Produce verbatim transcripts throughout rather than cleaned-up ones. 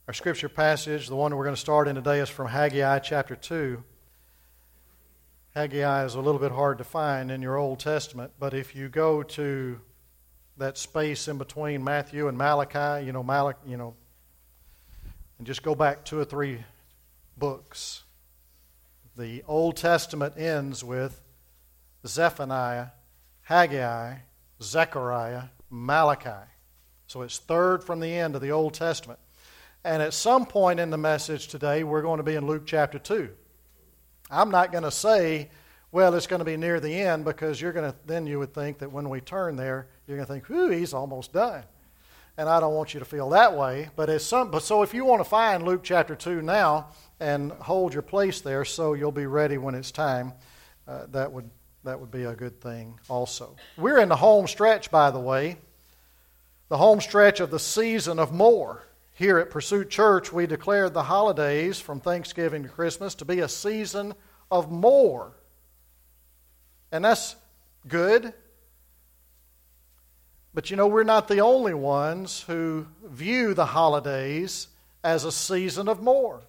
Our scripture passage, the one we're going to start in today, is from Haggai chapter two. Haggai is a little bit hard to find in your Old Testament, but if you go to that space in between Matthew and Malachi, you know, Malachi, you know, and just go back two or three books. The Old Testament ends with Zephaniah, Haggai, Zechariah, Malachi. So it's third from the end of the Old Testament. And at some point in the message today, we're going to be in Luke chapter two. I'm not going to say, well, it's going to be near the end, because you're going to, then you would think that when we turn there, you're going to think, whew, he's almost done. And I don't want you to feel that way. But it's some, but so if you want to find Luke chapter two now and hold your place there so you'll be ready when it's time, uh, that would that would be a good thing also. We're in the home stretch, by the way, the home stretch of the season of more. Here at Pursuit Church, we declared the holidays from Thanksgiving to Christmas to be a season of more. And that's good. But you know, we're not the only ones who view the holidays as a season of more.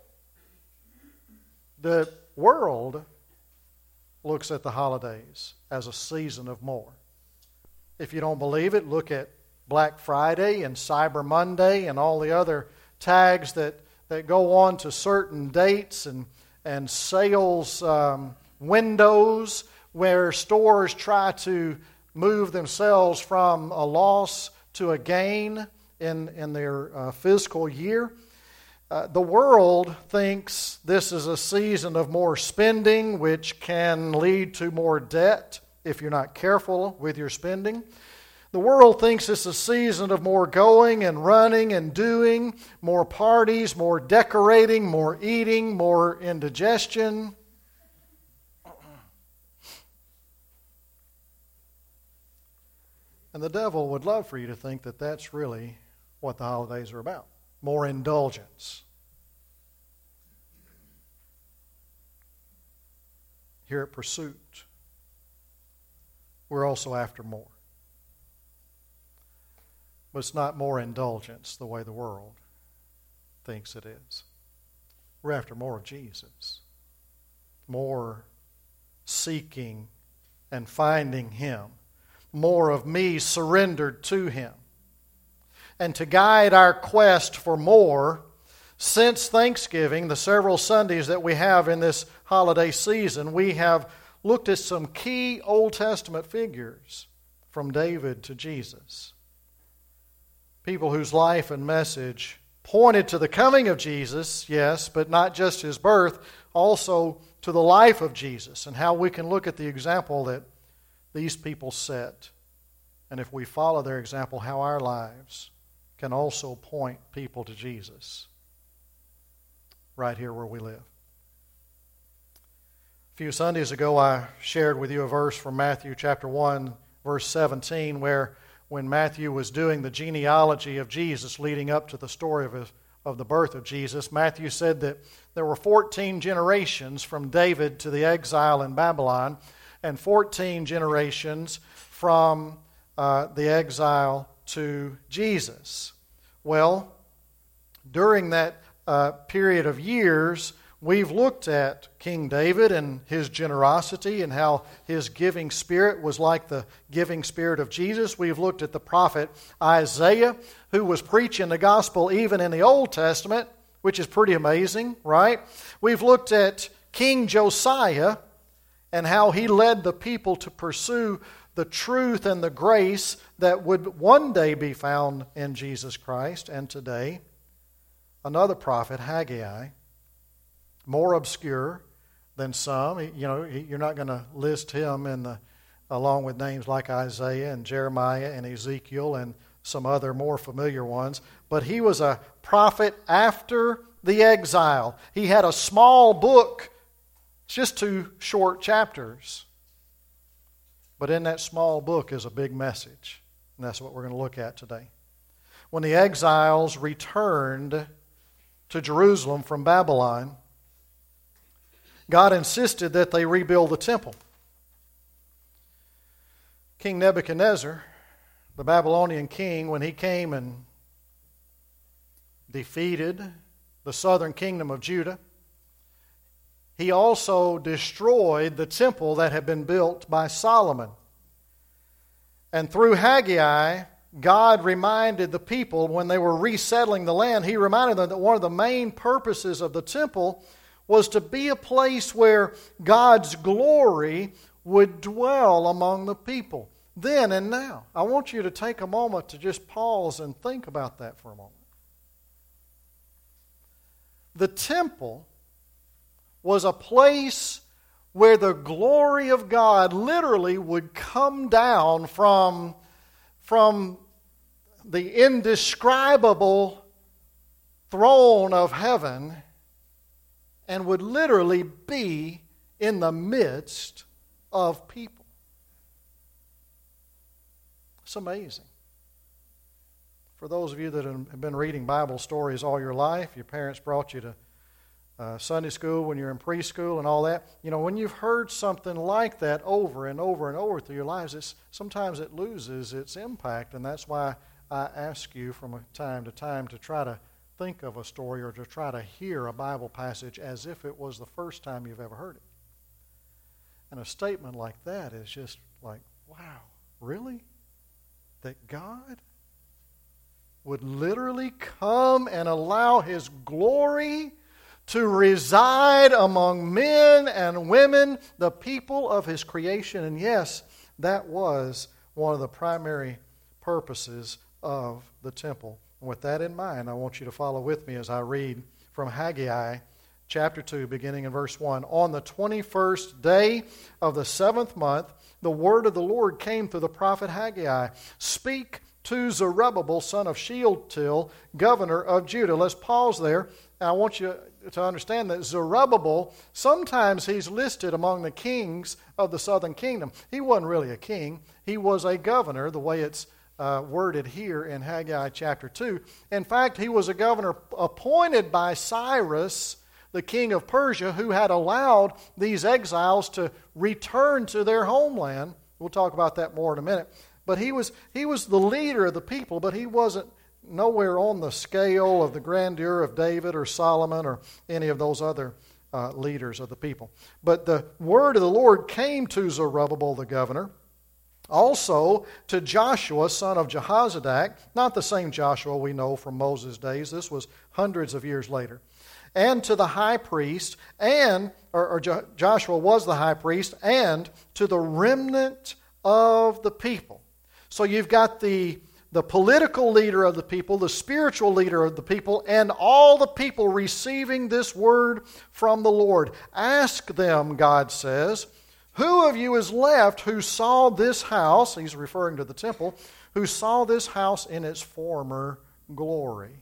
The world looks at the holidays as a season of more. If you don't believe it, look at Black Friday and Cyber Monday and all the other tags that, that go on to certain dates and, and sales um, windows where stores try to move themselves from a loss to a gain in, in their uh, fiscal year. Uh, the world thinks this is a season of more spending, which can lead to more debt if you're not careful with your spending. The world thinks it's a season of more going and running and doing, more parties, more decorating, more eating, more indigestion. And the devil would love for you to think that that's really what the holidays are about. More indulgence. Here at Pursuit, we're also after more. But it's not more indulgence the way the world thinks it is. We're after more of Jesus. More seeking and finding Him. More of me surrendered to Him. And to guide our quest for more, since Thanksgiving, the several Sundays that we have in this holiday season, we have looked at some key Old Testament figures from David to Jesus. People whose life and message pointed to the coming of Jesus, yes, but not just His birth, also to the life of Jesus and how we can look at the example that these people set. And if we follow their example, how our lives can also point people to Jesus right here where we live. A few Sundays ago, I shared with you a verse from Matthew chapter one, verse seventeen, where when Matthew was doing the genealogy of Jesus leading up to the story of, his, of the birth of Jesus, Matthew said that there were fourteen generations from David to the exile in Babylon and fourteen generations from uh, the exile to Jesus. Well, during that uh, period of years, we've looked at King David and his generosity and how his giving spirit was like the giving spirit of Jesus. We've looked at the prophet Isaiah, who was preaching the gospel even in the Old Testament, which is pretty amazing, right? We've looked at King Josiah and how he led the people to pursue the truth and the grace that would one day be found in Jesus Christ. And today, another prophet, Haggai, more obscure than some. You know, you're not going to list him in the, along with names like Isaiah and Jeremiah and Ezekiel and some other more familiar ones. But he was a prophet after the exile. He had a small book, just two short chapters. But in that small book is a big message. And that's what we're going to look at today. When the exiles returned to Jerusalem from Babylon, God insisted that they rebuild the temple. King Nebuchadnezzar, the Babylonian king, when he came and defeated the southern kingdom of Judah. He also destroyed the temple that had been built by Solomon. And through Haggai, God reminded the people when they were resettling the land, He reminded them that one of the main purposes of the temple was to be a place where God's glory would dwell among the people. Then and now. I want you to take a moment to just pause and think about that for a moment. The temple was a place where the glory of God literally would come down from, from the indescribable throne of heaven and would literally be in the midst of people. It's amazing. For those of you that have been reading Bible stories all your life, your parents brought you to uh, Sunday school when you're in preschool and all that. You know, when you've heard something like that over and over and over through your lives, it's, sometimes it loses its impact, and that's why I ask you from time to time to try to think of a story or to try to hear a Bible passage as if it was the first time you've ever heard it. And a statement like that is just like, wow, really? That God would literally come and allow His glory to reside among men and women, the people of His creation. And yes, that was one of the primary purposes of the temple. And with that in mind, I want you to follow with me as I read from Haggai chapter two, beginning in verse one. On the twenty-first day of the seventh month, the word of the Lord came through the prophet Haggai. Speak to Zerubbabel, son of Shealtiel, governor of Judah. Let's pause there. And I want you to understand that Zerubbabel, sometimes he's listed among the kings of the southern kingdom. He wasn't really a king. He was a governor, the way it's uh, worded here in Haggai chapter two. In fact, he was a governor appointed by Cyrus, the king of Persia, who had allowed these exiles to return to their homeland. We'll talk about that more in a minute. But he was he was the leader of the people, but he wasn't nowhere on the scale of the grandeur of David or Solomon or any of those other uh, leaders of the people. But the word of the Lord came to Zerubbabel the governor, also to Joshua son of Jehozadak, not the same Joshua we know from Moses' days. This was hundreds of years later. And to the high priest, and or, or Jo- Joshua was the high priest, and to the remnant of the people. So you've got the, the political leader of the people, the spiritual leader of the people, and all the people receiving this word from the Lord. Ask them, God says, who of you is left who saw this house, he's referring to the temple, who saw this house in its former glory?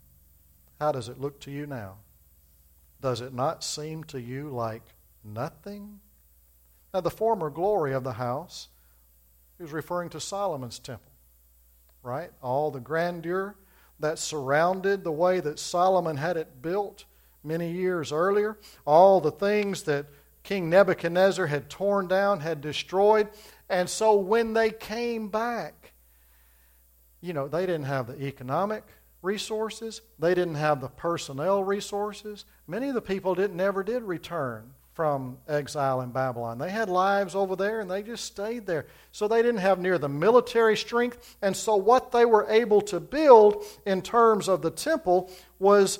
How does it look to you now? Does it not seem to you like nothing? Now, the former glory of the house, he was referring to Solomon's temple, right? All the grandeur that surrounded the way that Solomon had it built many years earlier, all the things that King Nebuchadnezzar had torn down, had destroyed. And so when they came back, you know, they didn't have the economic resources. They didn't have the personnel resources. Many of the people didn't never did return from exile in Babylon. They had lives over there and they just stayed there. So they didn't have near the military strength. And so what they were able to build in terms of the temple was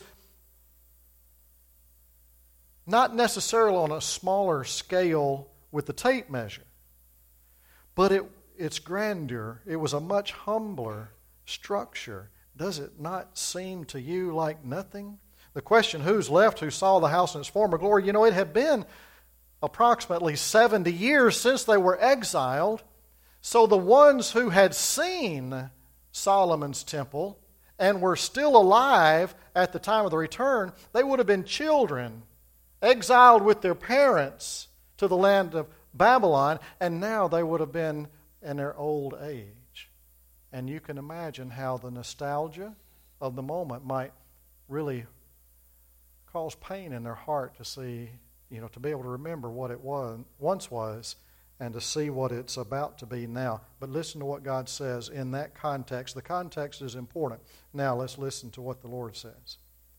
not necessarily on a smaller scale with the tape measure, but it, its grandeur, it was a much humbler structure. Does it not seem to you like nothing? The question, who's left who saw the house in its former glory? You know, it had been approximately seventy years since they were exiled. So the ones who had seen Solomon's temple and were still alive at the time of the return, they would have been children, exiled with their parents to the land of Babylon, and now they would have been in their old age. And you can imagine how the nostalgia of the moment might really cause pain in their heart to see, you know, to be able to remember what it was once was and to see what it's about to be now. But listen to what God says in that context. The context is important. Now let's listen to what the Lord says.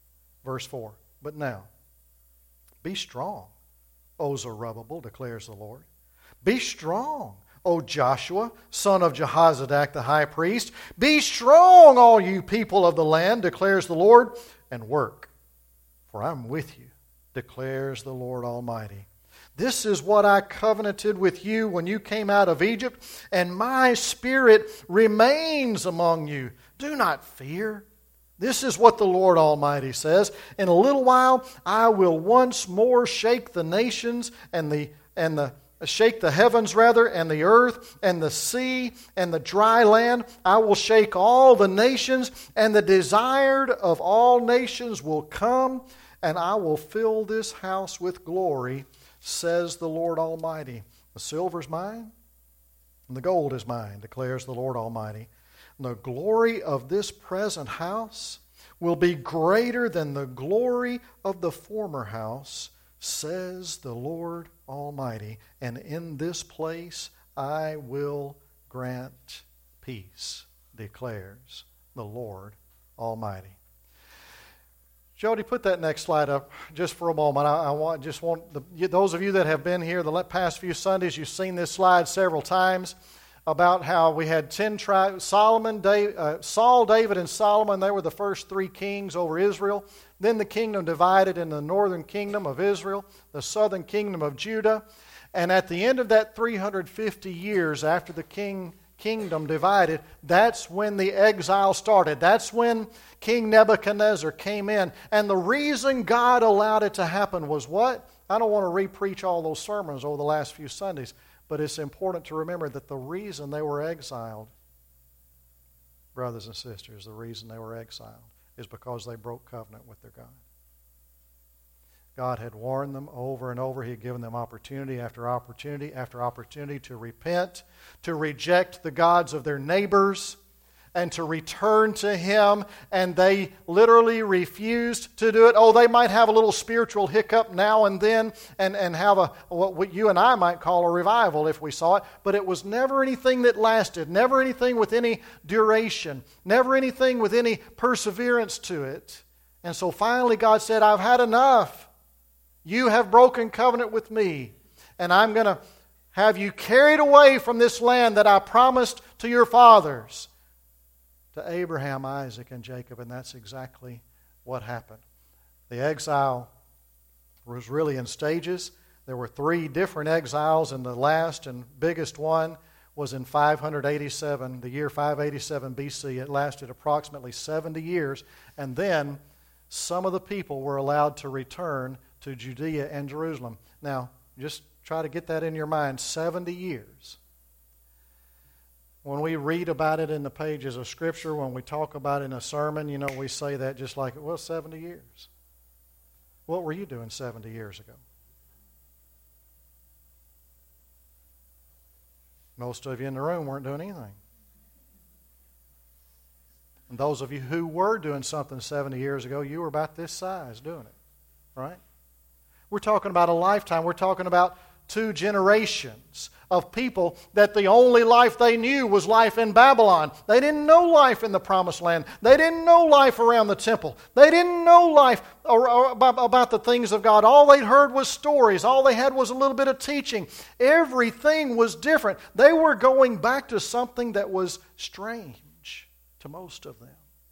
Verse four. But now, be strong, O Zerubbabel, declares the Lord. Be strong, O Joshua, son of Jehozadak the high priest. Be strong, all you people of the land, declares the Lord, and work, for I'm with you, declares the Lord Almighty. This is what I covenanted with you when you came out of Egypt, and my spirit remains among you. Do not fear. This is what the Lord Almighty says. In a little while I will once more shake the nations and the and the shake the heavens rather, and the earth, and the sea, and the dry land. I will shake all the nations, and the desired of all nations will come, and I will fill this house with glory, says the Lord Almighty. The silver's mine, and the gold is mine, declares the Lord Almighty. And the glory of this present house will be greater than the glory of the former house, says the Lord Almighty, and in this place I will grant peace, declares the Lord Almighty. Jody, put that next slide up just for a moment. I, I want just want the, those of you that have been here the past few Sundays, you've seen this slide several times about how we had ten tribes. Solomon, David, uh, Saul, David, and Solomon. They were the first three kings over Israel. Then the kingdom divided in the northern kingdom of Israel, the southern kingdom of Judah. And at the end of that three hundred fifty years after the king kingdom divided, that's when the exile started. That's when King Nebuchadnezzar came in. And the reason God allowed it to happen was what? I don't want to re-preach all those sermons over the last few Sundays, but it's important to remember that the reason they were exiled, brothers and sisters, the reason they were exiled is because they broke covenant with their God. God had warned them over and over. He had given them opportunity after opportunity after opportunity to repent, to reject the gods of their neighbors, and to return to Him, and they literally refused to do it. Oh, they might have a little spiritual hiccup now and then and, and have a what you and I might call a revival if we saw it, but it was never anything that lasted, never anything with any duration, never anything with any perseverance to it. And so finally God said, I've had enough. You have broken covenant with me, and I'm going to have you carried away from this land that I promised to your fathers, to Abraham, Isaac, and Jacob. And that's exactly what happened. The exile was really in stages. There were three different exiles, and the last and biggest one was in five eighty-seven, the year five eighty-seven B C. It lasted approximately seventy years, and then some of the people were allowed to return to Judea and Jerusalem. Now, just try to get that in your mind, seventy years. When we read about it in the pages of Scripture, when we talk about it in a sermon, you know, we say that just like, well, seventy years. What were you doing seventy years ago? Most of you in the room weren't doing anything. And those of you who were doing something seventy years ago, you were about this size doing it, right? We're talking about a lifetime. We're talking about two generations of people that the only life they knew was life in Babylon. They didn't know life in the Promised Land. They didn't know life around the temple. They didn't know life about the things of God. All they'd heard was stories. All they had was a little bit of teaching. Everything was different. They were going back to something that was strange to most of them.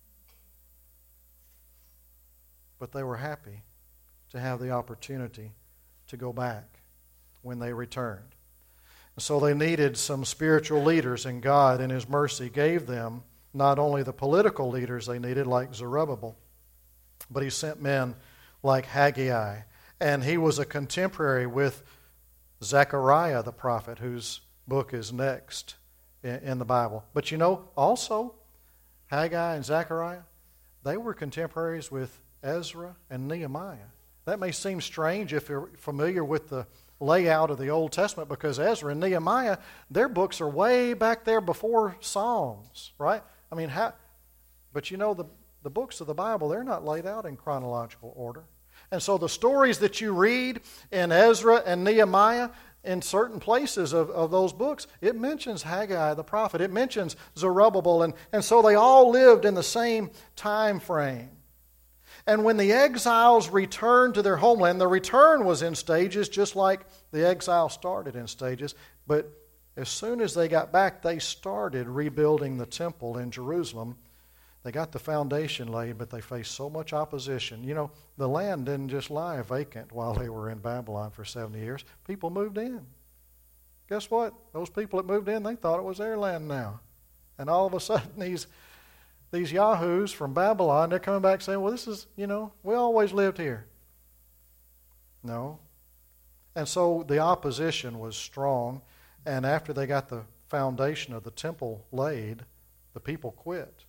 But they were happy to have the opportunity to go back when they returned. And so they needed some spiritual leaders, and God in His mercy gave them not only the political leaders they needed like Zerubbabel, but He sent men like Haggai. And he was a contemporary with Zechariah the prophet, whose book is next in the Bible. But you know, also, Haggai and Zechariah, they were contemporaries with Ezra and Nehemiah. That may seem strange if you're familiar with the layout of the Old Testament, because Ezra and Nehemiah, their books are way back there before Psalms, right? I mean, how, but you know, the, the books of the Bible, they're not laid out in chronological order. And so the stories that you read in Ezra and Nehemiah, in certain places of, of those books, it mentions Haggai the prophet. It mentions Zerubbabel. And, and so they all lived in the same time frame. And when the exiles returned to their homeland, the return was in stages, just like the exile started in stages. But as soon as they got back, they started rebuilding the temple in Jerusalem. They got the foundation laid, but they faced so much opposition. You know, the land didn't just lie vacant while they were in Babylon for seventy years. People moved in. Guess what? Those people that moved in, they thought it was their land now. And all of a sudden, these these yahoos from Babylon, they're coming back saying, well, this is, you know, we always lived here. No. And so the opposition was strong. And after they got the foundation of the temple laid, the people quit.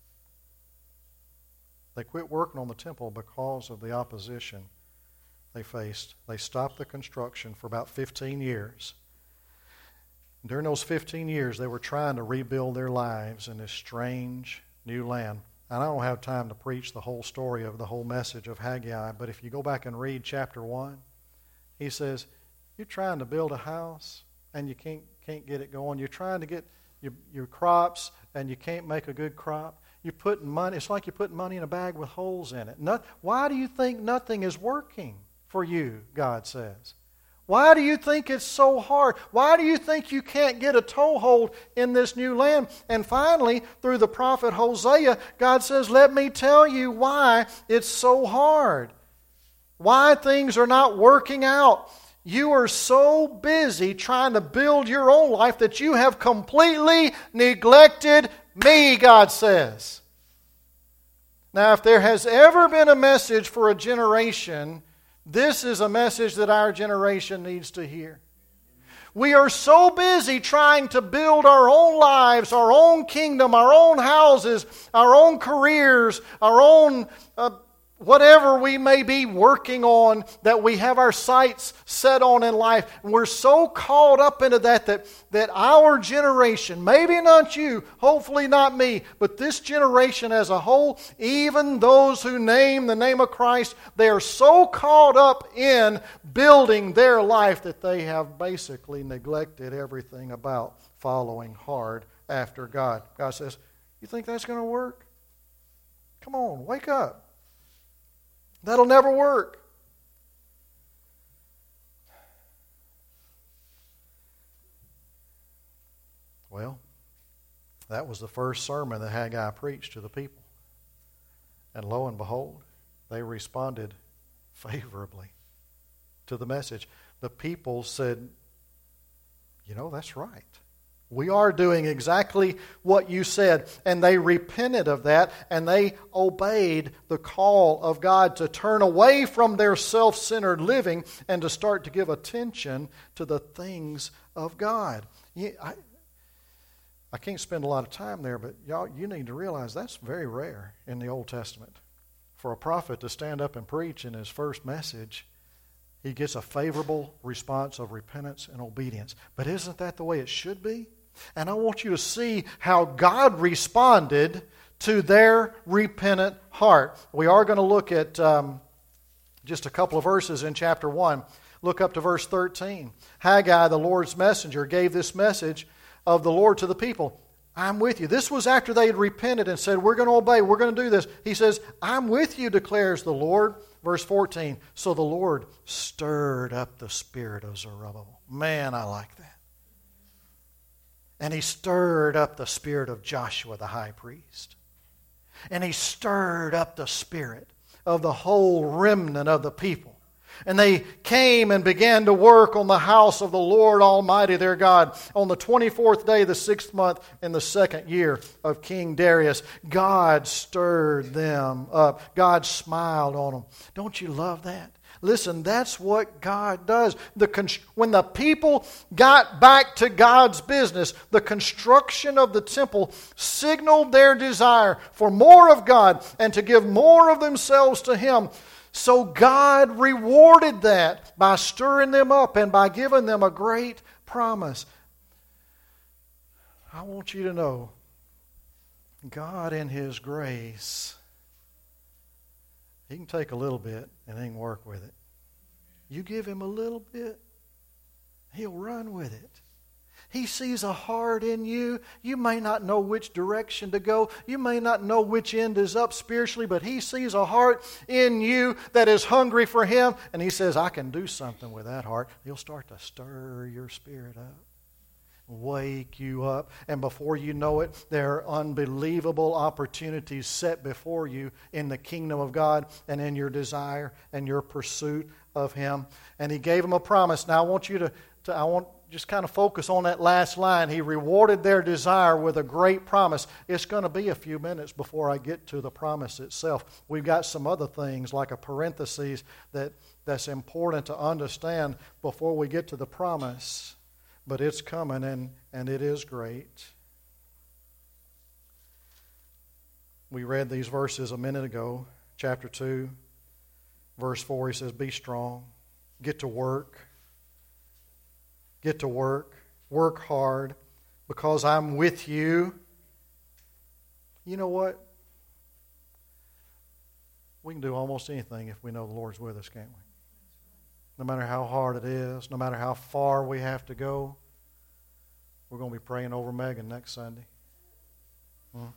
They quit working on the temple because of the opposition they faced. They stopped the construction for about fifteen years. During those fifteen years, they were trying to rebuild their lives in this strange new land. And I don't have time to preach the whole story of the whole message of Haggai, but if you go back and read chapter one, he says, you're trying to build a house and you can't can't get it going. You're trying to get your, your crops and you can't make a good crop. You're putting money, it's like you're putting money in a bag with holes in it. Not, why do you think nothing is working for you, God says? Why do you think it's so hard? Why do you think you can't get a toehold in this new land? And finally, through the prophet Hosea, God says, let me tell you why it's so hard. Why things are not working out. You are so busy trying to build your own life that you have completely neglected me, God says. Now, if there has ever been a message for a generation, this is a message that our generation needs to hear. We are so busy trying to build our own lives, our own kingdom, our own houses, our own careers, our own uh, whatever we may be working on that we have our sights set on in life. And we're so caught up into that, that that our generation, maybe not you, hopefully not me, but this generation as a whole, even those who name the name of Christ, they are so caught up in building their life that they have basically neglected everything about following hard after God. God says, you think that's going to work? Come on, wake up. That'll never work. Well, that was the first sermon that Haggai preached to the people. And lo and behold, they responded favorably to the message. The people said, you know, that's right. We are doing exactly what you said. And they repented of that, and they obeyed the call of God to turn away from their self-centered living and to start to give attention to the things of God. You, I, I can't spend a lot of time there, but y'all, you need to realize that's very rare in the Old Testament. For a prophet to stand up and preach in his first message, he gets a favorable response of repentance and obedience. But isn't that the way it should be? And I want you to see how God responded to their repentant heart. We are going to look at um, just a couple of verses in chapter one. Look up to verse thirteen. Haggai, the Lord's messenger, gave this message of the Lord to the people. I'm with you. This was after they had repented and said, we're going to obey, we're going to do this. He says, I'm with you, declares the Lord. Verse fourteen, so the Lord stirred up the spirit of Zerubbabel. Man, I like that. And he stirred up the spirit of Joshua the high priest. And he stirred up the spirit of the whole remnant of the people. And they came and began to work on the house of the Lord Almighty their God on the twenty-fourth day of the sixth month in the second year of King Darius. God stirred them up. God smiled on them. Don't you love that? Listen, that's what God does. The const- when the people got back to God's business, the construction of the temple signaled their desire for more of God and to give more of themselves to Him. So God rewarded that by stirring them up and by giving them a great promise. I want you to know, God in His grace, He can take a little bit and He can work with it. You give Him a little bit, He'll run with it. He sees a heart in you. You may not know which direction to go. You may not know which end is up spiritually, but He sees a heart in you that is hungry for Him. And He says, I can do something with that heart. He'll start to stir your spirit up, wake you up. And before you know it, there are unbelievable opportunities set before you in the kingdom of God and in your desire and your pursuit of Him. And He gave them a promise. Now I want you to, to I want just kind of focus on that last line. He rewarded their desire with a great promise. It's going to be a few minutes before I get to the promise itself. We've got some other things like a parenthesis that, that's important to understand before we get to the promise. But it's coming, and, and it is great. We read these verses a minute ago, chapter two, verse four. He says, be strong, get to work. Get to work. Work hard because I'm with you. You know what? We can do almost anything if we know the Lord's with us, can't we? No matter how hard it is, no matter how far we have to go. We're going to be praying over Megan next Sunday. Hmm?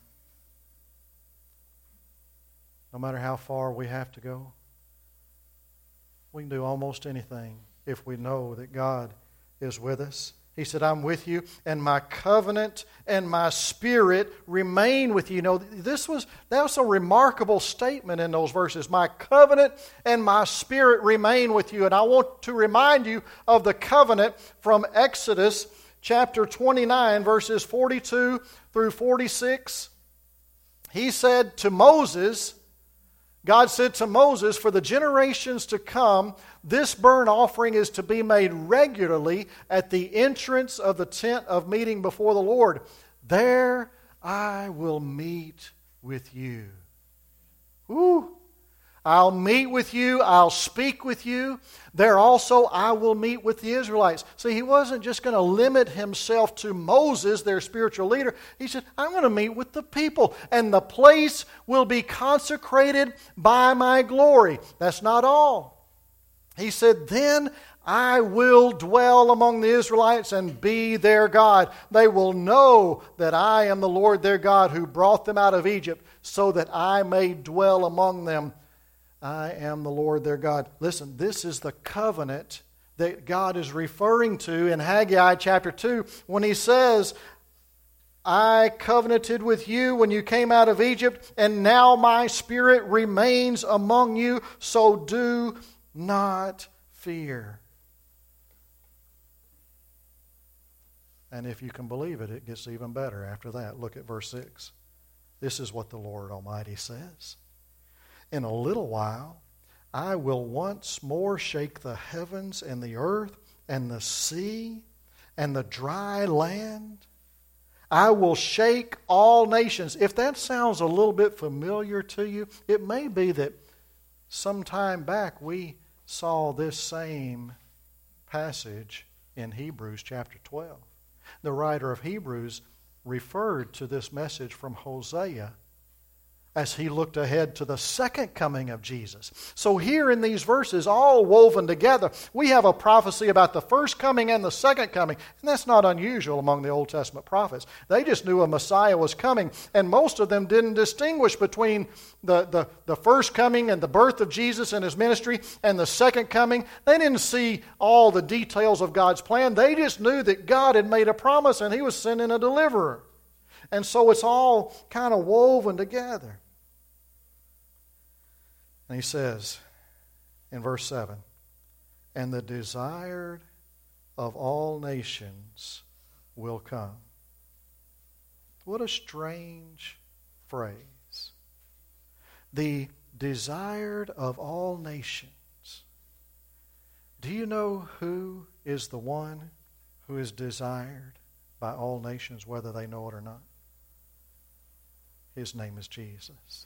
No matter how far we have to go. We can do almost anything if we know that God is with us. He said, I'm with you, and my covenant and my spirit remain with you. You know, this was, that was a remarkable statement in those verses. My covenant and my spirit remain with you. And I want to remind you of the covenant from Exodus chapter twenty-nine, verses forty-two through forty-six. He said to Moses, God said to Moses, for the generations to come, this burnt offering is to be made regularly at the entrance of the tent of meeting before the Lord. There I will meet with you. Ooh. I'll meet with you. I'll speak with you. There also I will meet with the Israelites. See, he wasn't just going to limit himself to Moses, their spiritual leader. He said, I'm going to meet with the people, and the place will be consecrated by my glory. That's not all. He said, then I will dwell among the Israelites and be their God. They will know that I am the Lord their God who brought them out of Egypt so that I may dwell among them. I am the Lord their God. Listen, this is the covenant that God is referring to in Haggai chapter two when he says, I covenanted with you when you came out of Egypt, and now my spirit remains among you, so do not fear. And if you can believe it, it gets even better after that. Look at verse six. This is what the Lord Almighty says. In a little while, I will once more shake the heavens and the earth and the sea and the dry land. I will shake all nations. If that sounds a little bit familiar to you, it may be that some time back we saw this same passage in Hebrews chapter twelve. The writer of Hebrews referred to this message from Hosea as he looked ahead to the second coming of Jesus. So here in these verses, all woven together, we have a prophecy about the first coming and the second coming. And that's not unusual among the Old Testament prophets. They just knew a Messiah was coming, and most of them didn't distinguish between the, the, the first coming and the birth of Jesus and his ministry and the second coming. They didn't see all the details of God's plan. They just knew that God had made a promise and he was sending a deliverer. And so it's all kind of woven together. And he says in verse seven, and the desired of all nations will come. What a strange phrase. The desired of all nations. Do you know who is the one who is desired by all nations, whether they know it or not? His name is Jesus.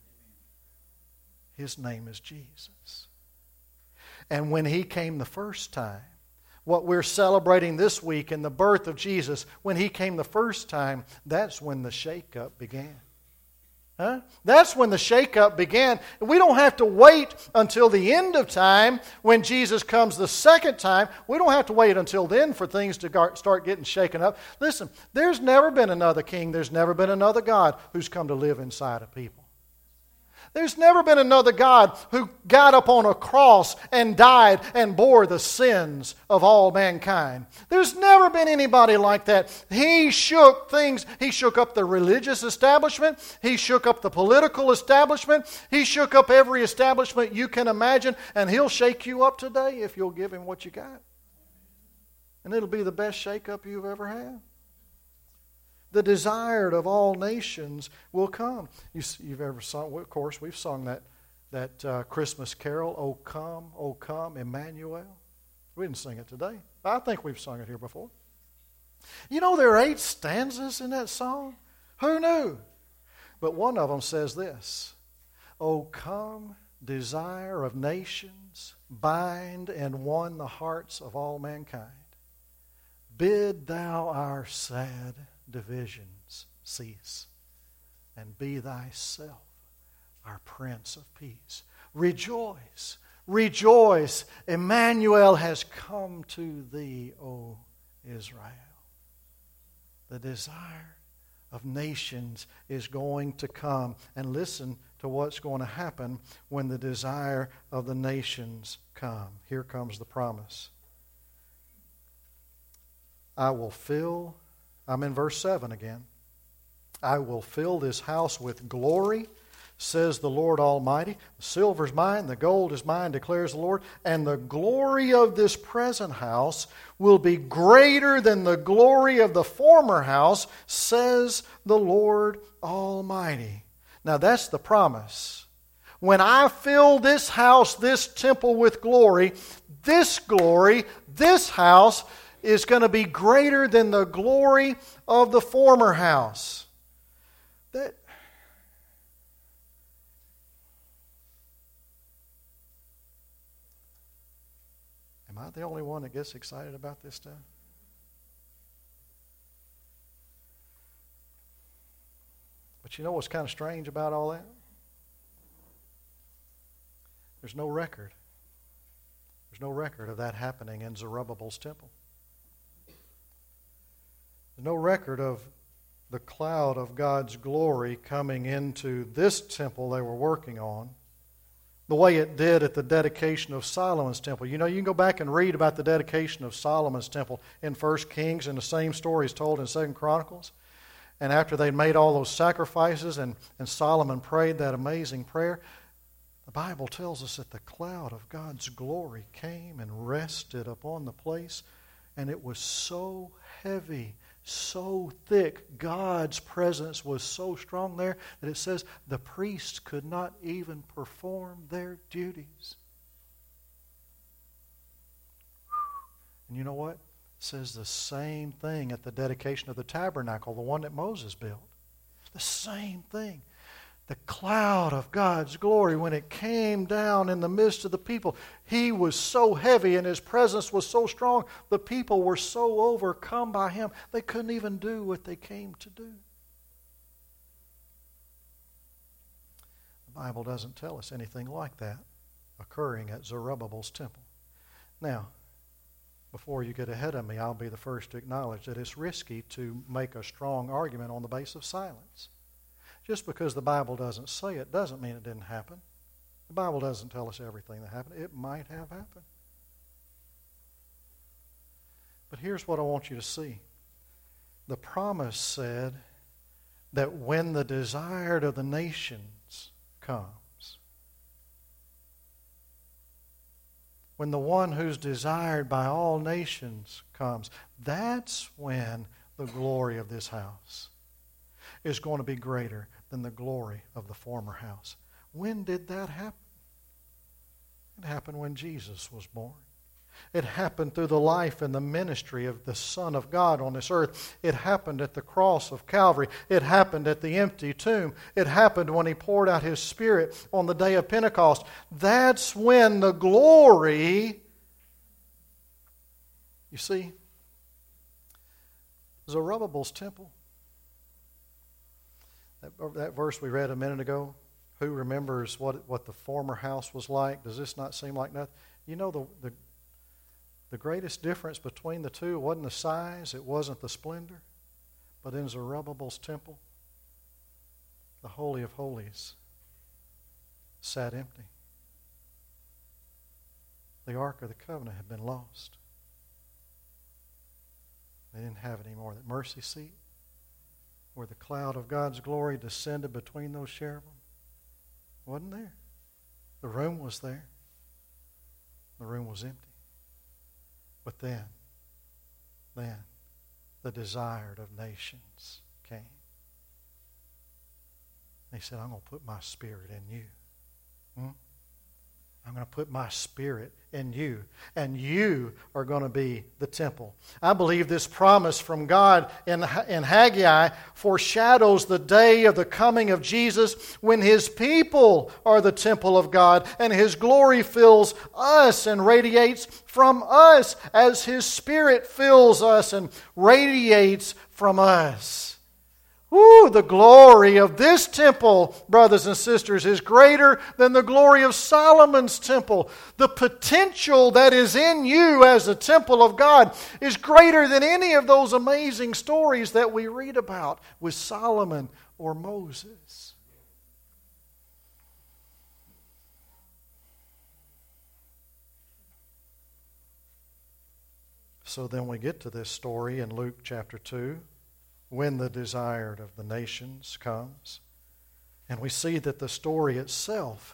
His name is Jesus. And when he came the first time, what we're celebrating this week in the birth of Jesus, when he came the first time, that's when the shakeup began. Huh? That's when the shakeup began. We don't have to wait until the end of time when Jesus comes the second time. We don't have to wait until then for things to start getting shaken up. Listen, there's never been another king, there's never been another God who's come to live inside of people. There's never been another God who got up on a cross and died and bore the sins of all mankind. There's never been anybody like that. He shook things. He shook up the religious establishment. He shook up the political establishment. He shook up every establishment you can imagine. And He'll shake you up today if you'll give Him what you got. And it'll be the best shake-up you've ever had. The desired of all nations will come. You, you've ever sung, well, of course, we've sung that, that uh, Christmas carol, O come, O come, Emmanuel. We didn't sing it today. I think we've sung it here before. You know there are eight stanzas in that song? Who knew? But one of them says this, O come, desire of nations, bind and one the hearts of all mankind. Bid thou our sad divisions cease, and be thyself our Prince of Peace. Rejoice, rejoice, Emmanuel has come to thee, O Israel. The desire of nations is going to come. And listen to what's going to happen when the desire of the nations come. Here comes the promise. I will fill I'm in verse seven again. I will fill this house with glory, says the Lord Almighty. The silver is mine, the gold is mine, declares the Lord. And the glory of this present house will be greater than the glory of the former house, says the Lord Almighty. Now that's the promise. When I fill this house, this temple with glory, this glory, this house is going to be greater than the glory of the former house. That, am I the only one that gets excited about this stuff? But you know what's kind of strange about all that? There's no record. There's no record of that happening in Zerubbabel's temple. There's no record of the cloud of God's glory coming into this temple they were working on the way it did at the dedication of Solomon's temple. You know, you can go back and read about the dedication of Solomon's temple in First Kings, and the same story is told in Second Chronicles. And after they'd made all those sacrifices and, and Solomon prayed that amazing prayer, the Bible tells us that the cloud of God's glory came and rested upon the place, and it was so heavy, so thick, God's presence was so strong there that it says the priests could not even perform their duties. And you know what? It says the same thing at the dedication of the tabernacle, the one that Moses built. The same thing. The cloud of God's glory, when it came down in the midst of the people, He was so heavy and His presence was so strong, the people were so overcome by Him, they couldn't even do what they came to do. The Bible doesn't tell us anything like that occurring at Zerubbabel's temple. Now, before you get ahead of me, I'll be the first to acknowledge that it's risky to make a strong argument on the basis of silence. Just because the Bible doesn't say it doesn't mean it didn't happen. The Bible doesn't tell us everything that happened. It might have happened. But here's what I want you to see. The promise said that when the desired of the nations comes, when the one who's desired by all nations comes, that's when the glory of this house is going to be greater than the glory of the former house. When did that happen? It happened when Jesus was born. It happened through the life and the ministry of the Son of God on this earth. It happened at the cross of Calvary. It happened at the empty tomb. It happened when He poured out His Spirit on the day of Pentecost. That's when the glory, you see, Zerubbabel's temple, That, that verse we read a minute ago, who remembers what what the former house was like? Does this not seem like nothing? You know, the, the, the greatest difference between the two wasn't the size, it wasn't the splendor, but in Zerubbabel's temple, the Holy of Holies sat empty. The Ark of the Covenant had been lost. They didn't have it anymore. That mercy seat, where the cloud of God's glory descended between those cherubim, wasn't there. The room was there. The room was empty. But then, then, the desired of nations came. He said, I'm going to put my spirit in you. Hmm? I'm going to put my spirit in you, and you are going to be the temple. I believe this promise from God in, in Haggai foreshadows the day of the coming of Jesus when His people are the temple of God, and His glory fills us and radiates from us as His Spirit fills us and radiates from us. Woo, the glory of this temple, brothers and sisters, is greater than the glory of Solomon's temple. The potential that is in you as a temple of God is greater than any of those amazing stories that we read about with Solomon or Moses. So then we get to this story in Luke chapter two. When the desired of the nations comes. And we see that the story itself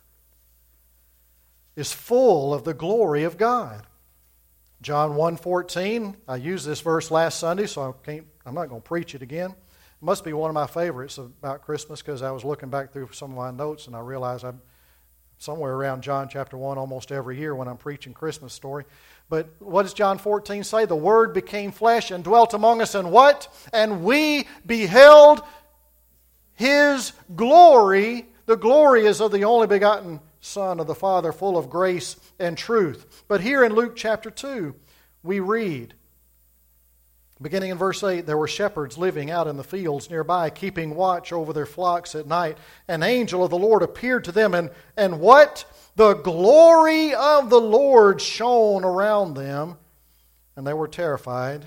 is full of the glory of God. John one fourteen, I used this verse last Sunday, so I can't, I'm not going to preach it again. It must be one of my favorites about Christmas because I was looking back through some of my notes and I realized I'm somewhere around John chapter one almost every year when I'm preaching Christmas story. But what does John fourteen say? The Word became flesh and dwelt among us, and what? And we beheld His glory. The glory is of the only begotten Son of the Father, full of grace and truth. But here in Luke chapter two, we read, beginning in verse eight, there were shepherds living out in the fields nearby, keeping watch over their flocks at night. An angel of the Lord appeared to them, and, and what? The glory of the Lord shone around them, and they were terrified.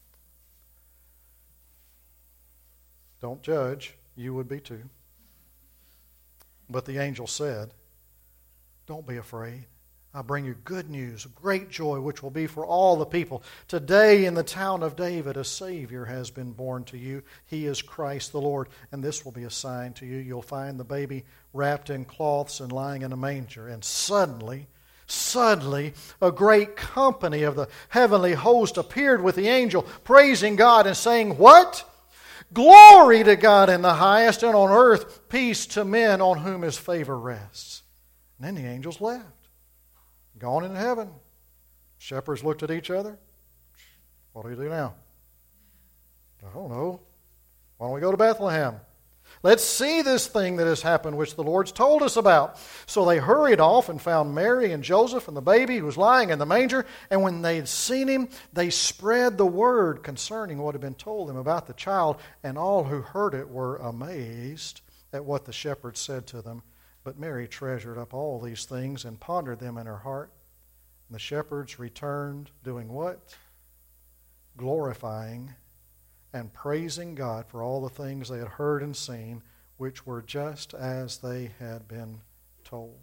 Don't judge. You would be too. But the angel said, don't be afraid. I bring you good news, great joy, which will be for all the people. Today in the town of David, a Savior has been born to you. He is Christ the Lord, and this will be a sign to you. You'll find the baby wrapped in cloths and lying in a manger. And suddenly, suddenly, a great company of the heavenly host appeared with the angel, praising God and saying, what? Glory to God in the highest, and on earth peace to men on whom His favor rests. And then the angels left. Gone into heaven. Shepherds looked at each other. What do we do now? I don't know. Why don't we go to Bethlehem? Let's see this thing that has happened, which the Lord's told us about. So they hurried off and found Mary and Joseph and the baby who was lying in the manger. And when they had seen him, they spread the word concerning what had been told them about the child. And all who heard it were amazed at what the shepherds said to them. But Mary treasured up all these things and pondered them in her heart. And the shepherds returned, doing what? Glorifying and praising God for all the things they had heard and seen, which were just as they had been told.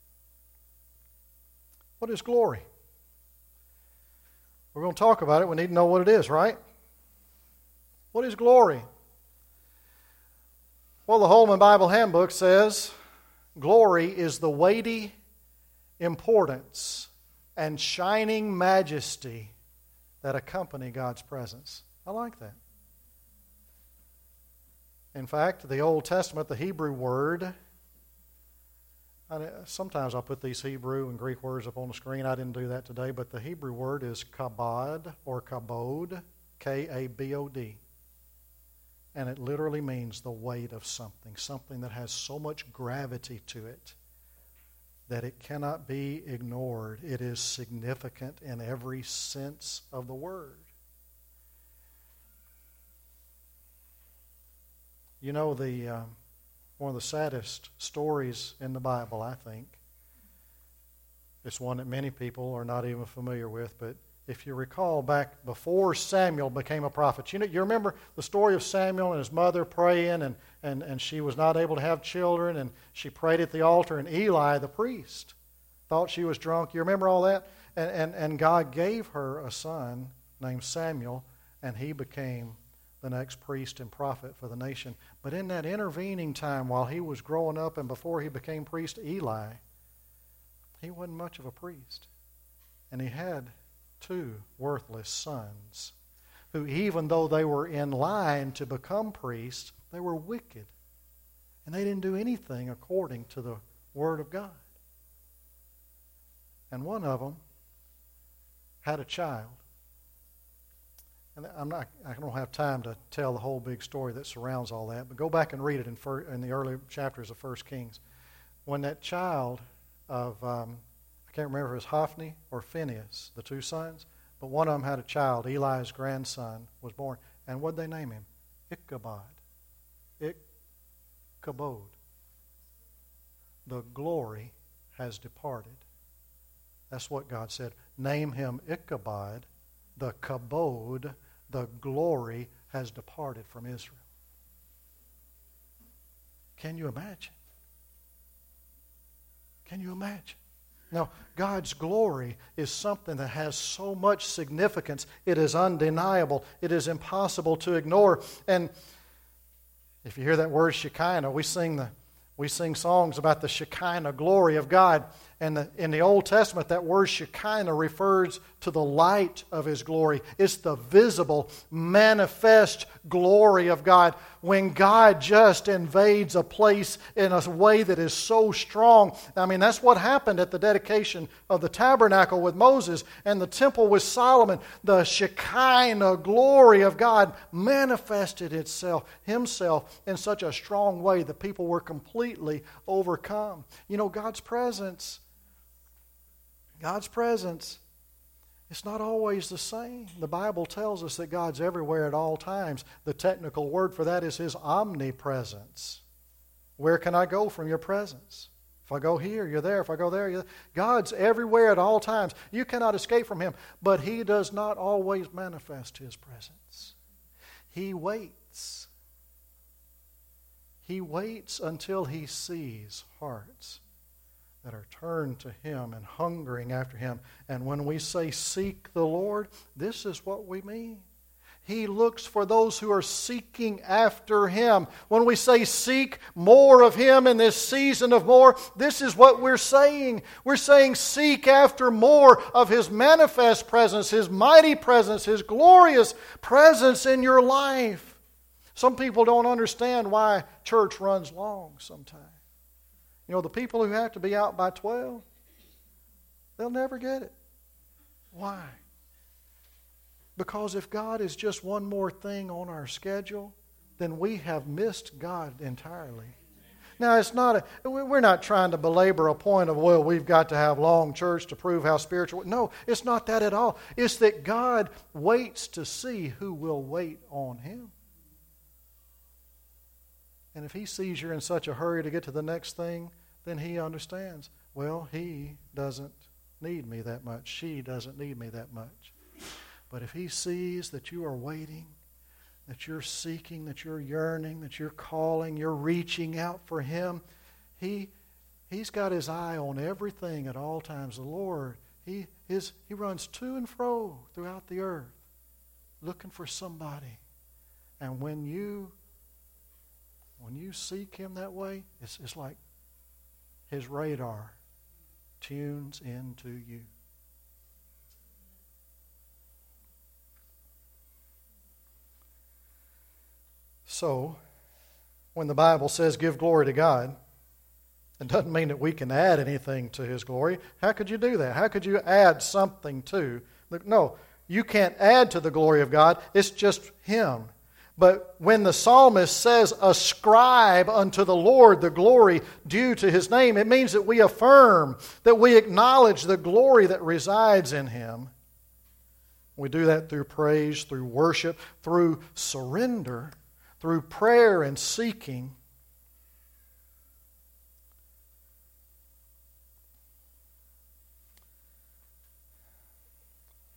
What is glory? We're going to talk about it. We need to know what it is, right? What is glory? Well, the Holman Bible Handbook says, glory is the weighty importance and shining majesty that accompany God's presence. I like that. In fact, the Old Testament, the Hebrew word, I, sometimes I'll put these Hebrew and Greek words up on the screen. I didn't do that today, but the Hebrew word is kabod or kabod, K A B O D. And it literally means the weight of something, something that has so much gravity to it that it cannot be ignored. It is significant in every sense of the word. You know, the uh, one of the saddest stories in the Bible, I think. It's one that many people are not even familiar with, but if you recall back before Samuel became a prophet, you know, you remember the story of Samuel and his mother praying, and, and, and she was not able to have children, and she prayed at the altar, and Eli, the priest, thought she was drunk. You remember all that? And, and, and God gave her a son named Samuel, and he became the next priest and prophet for the nation. But in that intervening time, while he was growing up and before he became priest, Eli, he wasn't much of a priest. And he had two worthless sons who, even though they were in line to become priests, they were wicked. And they didn't do anything according to the Word of God. And one of them had a child. And I'm not, I don't have time to tell the whole big story that surrounds all that, but go back and read it in, first, in the early chapters of First Kings. When that child of, um, I can't remember if it was Hophni or Phinehas, the two sons, but one of them had a child, Eli's grandson, was born. And what did they name him? Ichabod. Ichabod. The glory has departed. That's what God said. Name him Ichabod. The kabod, the glory, has departed from Israel. Can you imagine? Can you imagine? Now, God's glory is something that has so much significance. It is undeniable. It is impossible to ignore. And if you hear that word Shekinah, we sing the we sing songs about the Shekinah glory of God. And the, in the Old Testament, that word Shekinah refers to the light of His glory. It's the visible, manifest glory of God. When God just invades a place in a way that is so strong. I mean, that's what happened at the dedication of the tabernacle with Moses and the temple with Solomon. The Shekinah glory of God manifested itself, Himself, in such a strong way that people were completely overcome. You know, God's presence God's presence, it's not always the same. The Bible tells us that God's everywhere at all times. The technical word for that is His omnipresence. Where can I go from your presence? If I go here, you're there. If I go there, you're there. God's everywhere at all times. You cannot escape from Him, but He does not always manifest His presence. He waits. He waits until He sees hearts that are turned to Him and hungering after Him. And when we say seek the Lord, this is what we mean. He looks for those who are seeking after Him. When we say seek more of Him in this season of more, this is what we're saying. We're saying seek after more of His manifest presence, His mighty presence, His glorious presence in your life. Some people don't understand why church runs long sometimes. You know, the people who have to be out by twelve, they'll never get it. Why? Because if God is just one more thing on our schedule, then we have missed God entirely. Now, it's not a, we're not trying to belabor a point of, well, we've got to have long church to prove how spiritual. No, it's not that at all. It's that God waits to see who will wait on Him. And if He sees you're in such a hurry to get to the next thing, then He understands, well, he doesn't need me that much. She doesn't need me that much. But if He sees that you are waiting, that you're seeking, that you're yearning, that you're calling, you're reaching out for Him, He, He's got His eye on everything at all times. The Lord, He, his, he runs to and fro throughout the earth looking for somebody. And when you When you seek Him that way, it's, it's like His radar tunes into you. So, when the Bible says give glory to God, it doesn't mean that we can add anything to His glory. How could you do that? How could you add something to? No, you can't add to the glory of God. It's just Him. But when the psalmist says, ascribe unto the Lord the glory due to His name, it means that we affirm, that we acknowledge the glory that resides in Him. We do that through praise, through worship, through surrender, through prayer and seeking.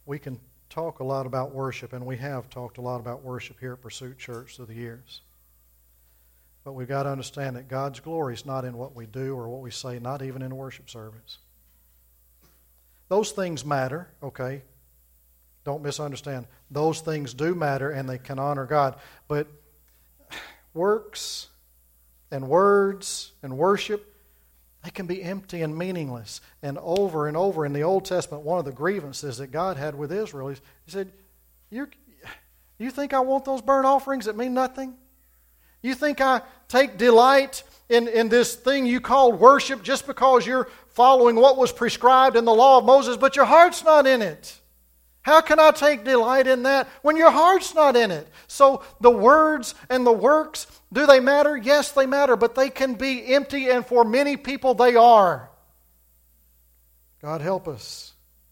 we can talk a lot about worship, and we have talked a lot about worship here at Pursuit Church through the years. But we've got to understand that God's glory is not in what we do or what we say, not even in a worship service. Those things matter, okay? Don't misunderstand. Those things do matter and they can honor God. But works and words and worship, they can be empty and meaningless. And over and over in the Old Testament, one of the grievances that God had with Israel is He said, You're, you think I want those burnt offerings that mean nothing? You think I take delight in, in this thing you call worship just because you're following what was prescribed in the law of Moses, but your heart's not in it? How can I take delight in that when your heart's not in it? So the words and the works, do they matter? Yes, they matter, but they can be empty, and for many people they are. God help us.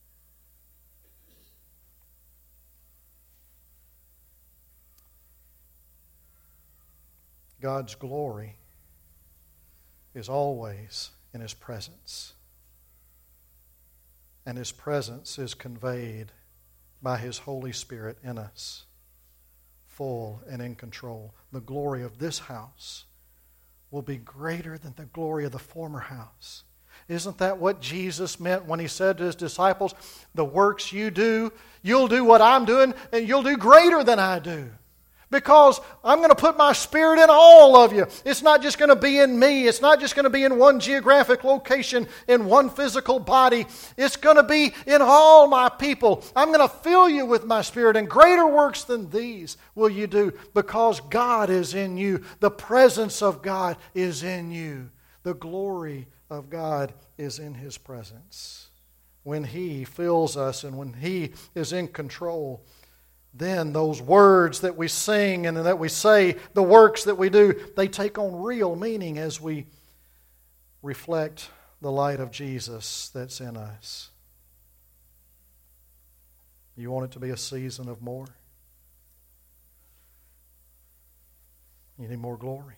God's glory is always in His presence. And His presence is conveyed by His Holy Spirit in us, full and in control. The glory of this house will be greater than the glory of the former house. Isn't that what Jesus meant when He said to His disciples, the works you do, you'll do what I'm doing, and you'll do greater than I do? Because I'm going to put my Spirit in all of you. It's not just going to be in me. It's not just going to be in one geographic location, in one physical body. It's going to be in all my people. I'm going to fill you with my Spirit, and greater works than these will you do, because God is in you. The presence of God is in you. The glory of God is in His presence. When He fills us and when He is in control, then those words that we sing and that we say, the works that we do, they take on real meaning as we reflect the light of Jesus that's in us. You want it to be a season of more? You need more glory.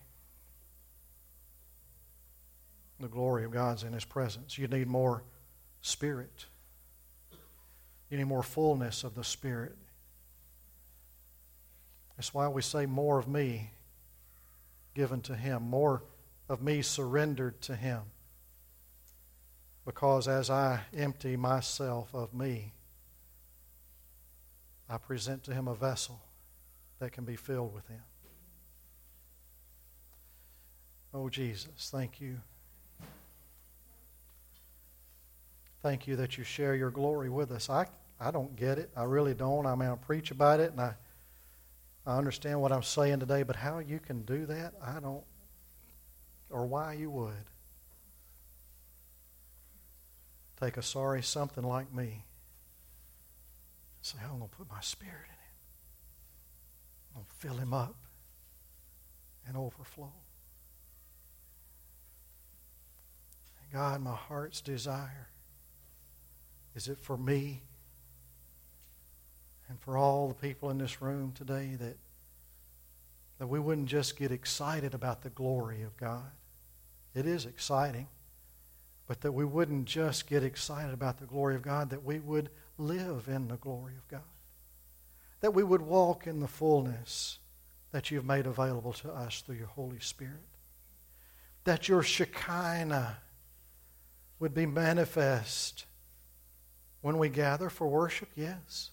The glory of God's in His presence. You need more Spirit. You need more fullness of the Spirit. That's why we say more of me given to Him, more of me surrendered to Him. Because as I empty myself of me, I present to Him a vessel that can be filled with Him. Oh, Jesus, thank you. Thank you that you share your glory with us. I, I don't get it. I really don't. I mean, I preach about it, and I I understand what I'm saying today, but how you can do that, I don't, or why you would. Take a sorry something like me and say, I'm going to put my Spirit in it. I'm going to fill him up and overflow. And God, my heart's desire, is it for me and for all the people in this room today, that, that we wouldn't just get excited about the glory of God. It is exciting. But that we wouldn't just get excited about the glory of God, that we would live in the glory of God. That we would walk in the fullness that you've made available to us through your Holy Spirit. That your Shekinah would be manifest when we gather for worship, yes.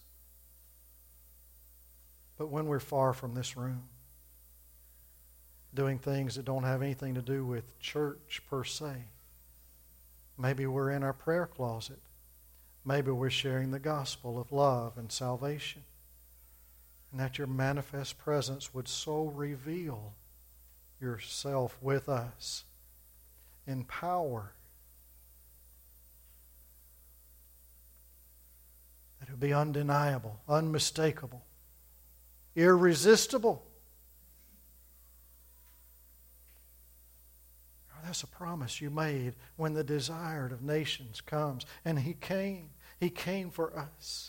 But when we're far from this room, doing things that don't have anything to do with church per se. Maybe we're in our prayer closet. Maybe we're sharing the gospel of love and salvation. And that your manifest presence would so reveal yourself with us in power that it would be undeniable, unmistakable, irresistible. That's a promise you made when the Desired of Nations comes. And He came. He came for us.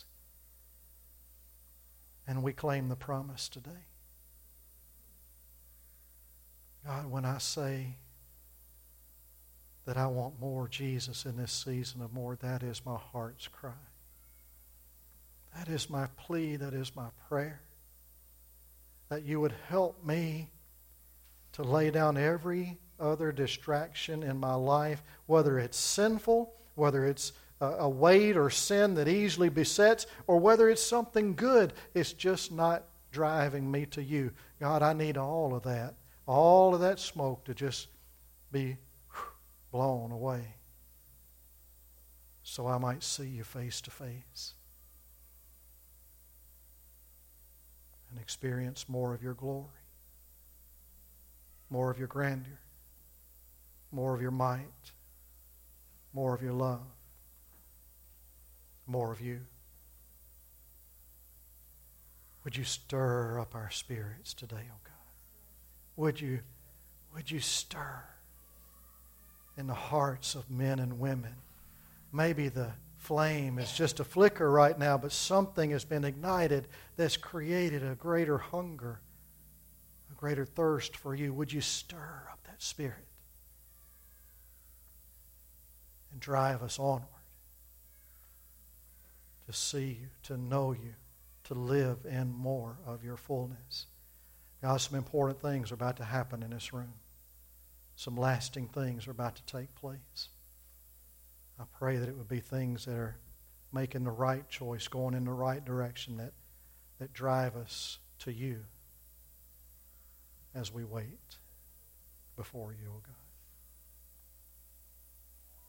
And we claim the promise today. God, when I say that I want more Jesus in this season of more, that is my heart's cry. That is my plea. That is my prayer. That you would help me to lay down every other distraction in my life, whether it's sinful, whether it's a, a weight or sin that easily besets, or whether it's something good. It's just not driving me to you. God, I need all of that, all of that smoke to just be blown away so I might see you face to face and experience more of your glory, more of your grandeur, more of your might, more of your love, more of you. Would you stir up our spirits today, oh God? Would you, would you stir in the hearts of men and women? Maybe the flame is just a flicker right now, but something has been ignited that's created a greater hunger, a greater thirst for you. Would you stir up that spirit and drive us onward to see you, to know you, to live in more of your fullness? God, some important things are about to happen in this room. Some lasting things are about to take place. I pray that it would be things that are making the right choice, going in the right direction, that, that drive us to you as we wait before you, oh God.